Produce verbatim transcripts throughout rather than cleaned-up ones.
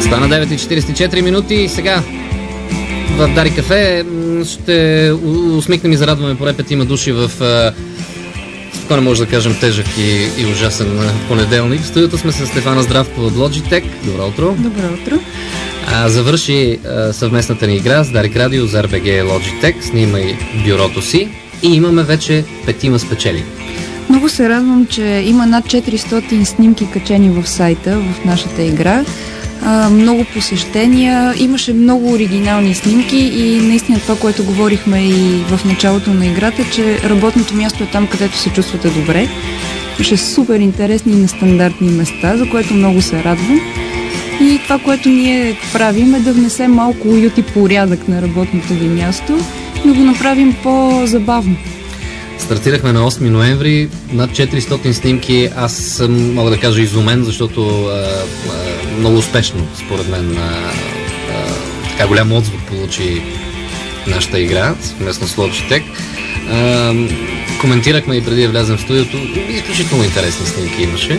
Стана девет и четирийсет и четири минути и сега в Дари кафе ще усмихнем и зарадваме поне петима души в спокойно може да кажем тежък и, и ужасен понеделник. В студиото сме с Стефана Здравкова от Logitech. Добро утро. Добро утро. А, завърши а, съвместната ни игра с Дарик Радио, Зар БГ, Logitech. Снимай бюрото си и имаме вече петима спечели. Много се радвам, че има над четиристотин снимки качени в сайта в нашата игра. А, много посещения, имаше много оригинални снимки и наистина това, което говорихме и в началото на играта, че работното място е там, където се чувствате добре. Имаше супер интересни и нестандартни места, за което много се радвам. И това, което ние правим, е да внесем малко уют и порядък на работното ви място, да го направим по-забавно. Стартирахме на осми ноември, над четиристотин снимки. Аз съм, мога да кажа, изумен, защото а, а, много успешно, според мен, а, а, така голям отзвук получи нашата игра, съвместно с Logitech. А, коментирахме и преди да влязем в студиото, изключително интересни снимки имаше.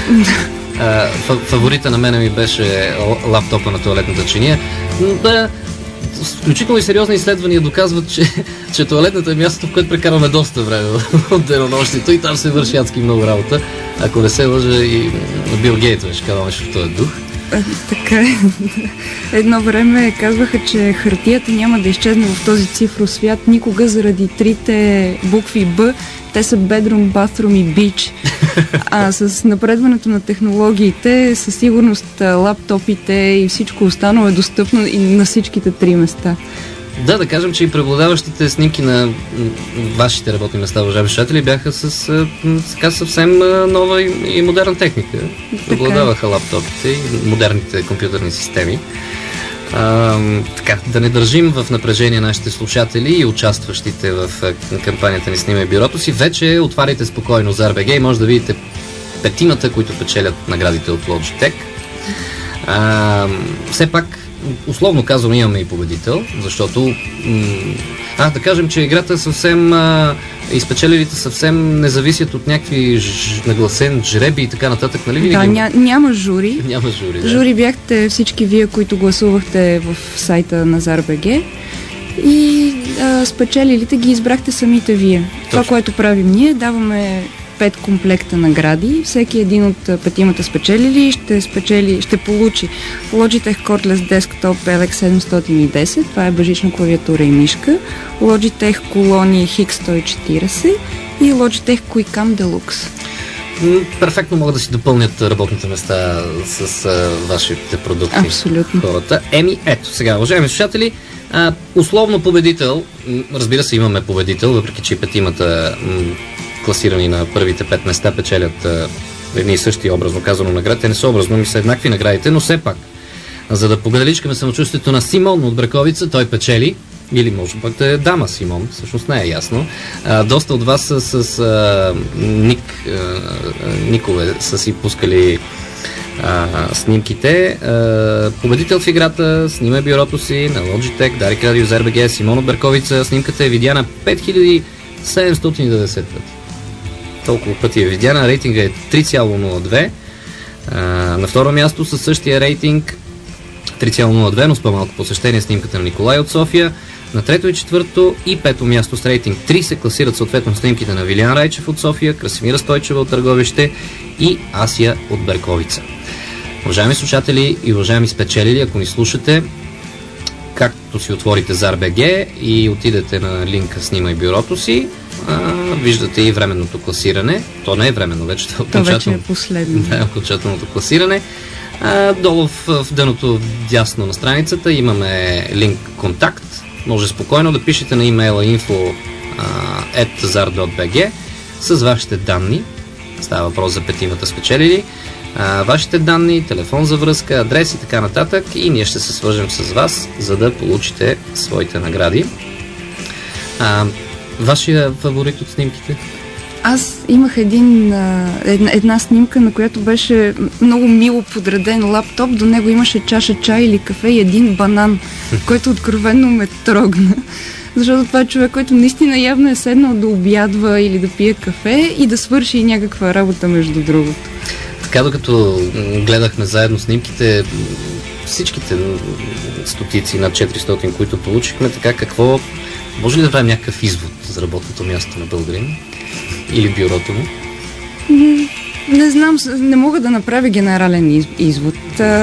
А, фаворита на мене ми беше лаптопа на тоалетната чиния. Да, включително и сериозни изследвания доказват, че, че тоалетната е мястото, в което прекарваме доста време от денонощието и там се върши адски много работа. Ако не се лъжа, и Бил Гейтс беше казал нещо в този дух. А, така е. Едно време казваха, че хартията няма да изчезне в този цифров свят никога заради трите букви Б. Те са Bedroom, Bathroom и Beach. А с напредването на технологиите, със сигурност лаптопите и всичко останало е достъпно и на всичките три места. Да, да кажем, че и преобладаващите снимки на вашите работни места, уважаеми слушатели, бяха с така съвсем нова и, и модерна техника. Преобладаваха лаптопите и модерните компютърни системи. А, така, да не държим в напрежение нашите слушатели и участващите в кампанията ни Снимай бюрото си. Вече отваряйте спокойно Зар БГ и може да видите петимата, които печелят наградите от Logitech. А, все пак, условно казвам, имаме и победител, защото а, да кажем, че играта съвсем а, изпечелилите съвсем не зависят от някакви ж, нагласен жреби и така нататък, нали? Да, ня, няма жури. Няма жури, да. Жури бяхте всички вие, които гласувахте в сайта на Зар БГ и а, спечелилите ги избрахте самите вие. Точно. Това, което правим ние, даваме пет комплекта награди. Всеки един от петимата спечелили ще спечели, ще получи Logitech Cordless Desktop ел екс седемстотин и десет, това е бежична клавиатура и мишка, Logitech Coloni Хикс сто и четирийсет и Logitech QuickCam Deluxe. Перфектно могат да си допълнят работните места с а, вашите продукти. Абсолютно. Хората. Еми, ето сега, уважаеми слушатели, а, условно победител, разбира се, имаме победител, въпреки че петимата м- класирани на първите пет места печелят а, едни и същи, образно казано, награди. Те не са образно, ми са еднакви наградите, но все пак, за да погаделичкаме самочувствието на Симон от Браковица, той печели, или може пък да е дама Симон, всъщност не е ясно. А, доста от вас са с а, ник, а, никове са си пускали а, снимките. А, победител в играта, Снимай бюрото си на Logitech, Дарик Радио, Зар БГ, Симон от Браковица. Снимката е видяна пет хиляди седемстотин и деветдесет пъти. Толкова пъти е видяна. Рейтинга е три цяло нула две. А, на второ място със същия рейтинг три цяло нула две, но с по-малко посещение снимката на Николай от София. На трето и четвърто и пето място с рейтинг три се класират съответно снимките на Вилиан Райчев от София, Красимира Стойчева от Търговище и Асия от Берковица. Уважаеми слушатели и уважаеми спечелили, ако ни слушате, както си отворите Зар БГ и отидете на линка Снимай бюрото си, а, виждате и временното класиране. То не е временно, вече това е окончателно. То вече е последно. Да, окончателното класиране. А, долу в, в дъното дясно на страницата имаме линк контакт. Може спокойно да пишете на имейла info ет зар точка би джи с вашите данни. Става въпрос за петимата спечелили. А, вашите данни, телефон за връзка, адрес и така нататък и ние ще се свържем с вас, за да получите своите награди. А, вашия фаворит от снимките? Аз имах един, една, една снимка, на която беше много мило подреден лаптоп. До него имаше чаша чай или кафе и един банан, който откровенно ме трогна. Защото това е човек, който наистина явно е седнал да обядва или да пие кафе и да свърши някаква работа между другото. Така, докато гледахме заедно снимките, всичките стотици, над четиристотин, които получихме, така какво, може ли да правим някакъв извод за работното място на българин или бюрото му? Не знам, не мога да направя генерален извод.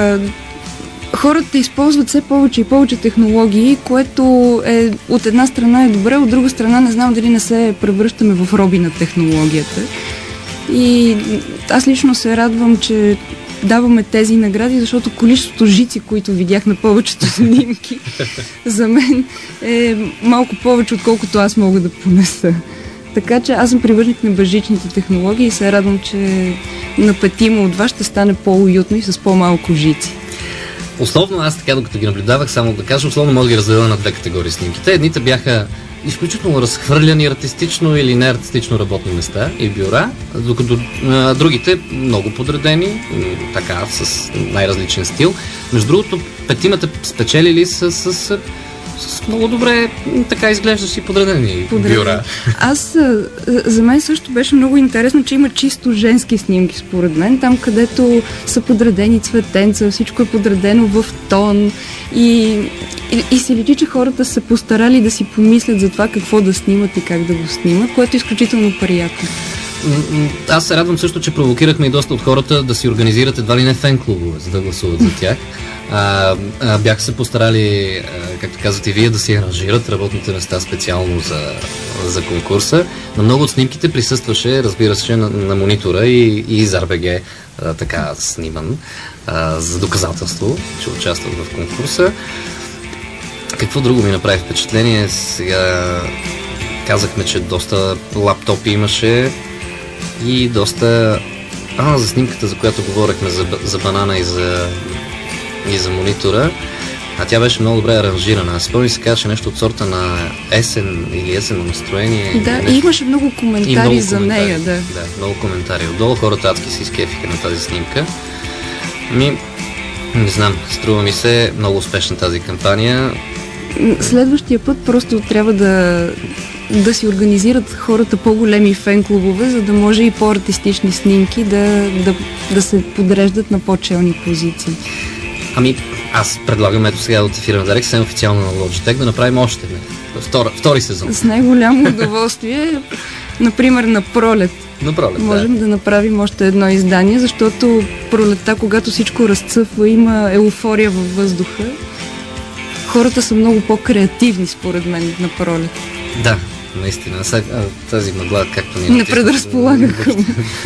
Хората използват все повече и повече технологии, което е, от една страна е добре, от друга страна не знам дали не се превръщаме в роби на технологията. И аз лично се радвам, че даваме тези награди, защото количеството жици, които видях на повечето снимки, за мен е малко повече, отколкото аз мога да понеса. Така че аз съм привърженик на безжичните технологии и се радвам, че на петима от вас ще стане по-уютно и с по-малко жици. Условно, аз така, докато ги наблюдавах, само да кажа, условно мога да ги разделя на две категории снимките. Едните бяха изключително разхвърляни артистично или неартистично работни места и бюра, докато а, другите много подредени, така, с най-различен стил. Между другото, петимата спечелили с, с, с, с много добре така изглеждащи подредени Подреден. бюра. Аз, за мен също беше много интересно, че има чисто женски снимки, според мен, там където са подредени цветенца, всичко е подредено в тон и И, и се личи, че хората са постарали да си помислят за това какво да снимат и как да го снимат, което е изключително приятно. Аз се радвам също, че провокирахме и доста от хората да си организират едва ли не фен-клубове, за да гласуват за тях. А, а, бяха се постарали, а, както казвате и вие, да си аранжират работните места специално за, за конкурса. На много от снимките присъстваше, разбира се, на, на монитора и, и ЗАР.бг така сниман а, за доказателство, че участват в конкурса. Какво друго ми направи впечатление? Сега казахме, че доста лаптопи имаше и доста... А, за снимката, за която говорихме, за, за банана и за, и за монитора, а тя беше много добре аранжирана. Спомни се казваше нещо от сорта на есен или есенно настроение. Да, нещо. И имаше много коментари много за коментари. нея. Да. да, много коментари. Отдолу хората адски се изкефиха на тази снимка. Ми, не знам, струва ми се много успешна тази кампания. Следващия път просто трябва да, да си организират хората по-големи фен-клубове, за да може и по-артистични снимки да, да, да се подреждат на по-челни позиции. Ами, аз предлагам ето сега от ефира на Дарек, съвсем официално на Logitech, да направим още не. Втора, втори сезон. С най-голямо удоволствие, например на Пролет. На Пролет, Можем да. да направим още едно издание, защото Пролетта, когато всичко разцъфва, има еуфория във въздуха. Хората са много по-креативни, според мен, на Пролет. Да, наистина. Сега, тази мъгла, както ни... Не предразполага към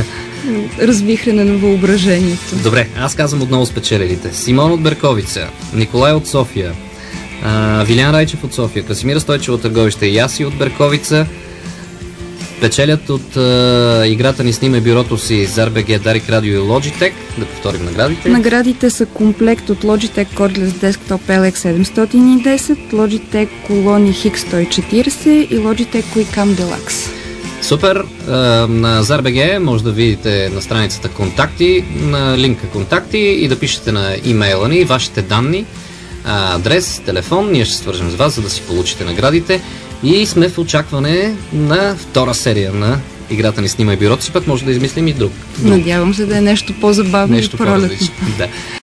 развихрене на въображението. Добре, аз казвам отново спечелилите. Симон от Берковица, Николай от София, а, Вилян Райчев от София, Красимира Стойчева от Търговище и Яси от Берковица. Печелят от а, играта ни Снимай бюрото си ЗАР.бг, Дарик Радио и Logitech. Да повторим наградите. Наградите са комплект от Logitech Cordless Desktop ел икс седемстотин и десет, Logitech колони Хикс сто и четиридесет и Logitech QuickCam Deluxe. Супер! На ЗАР.бг може да видите на страницата контакти, на линка контакти и да пишете на имейла ни вашите данни, адрес, телефон. Ние ще свържем с вас, за да си получите наградите. И сме в очакване на втора серия на играта ни Снимай бюрото си, пък може да измислим и друг. Надявам се да е нещо по-забавно и пролетно. Да.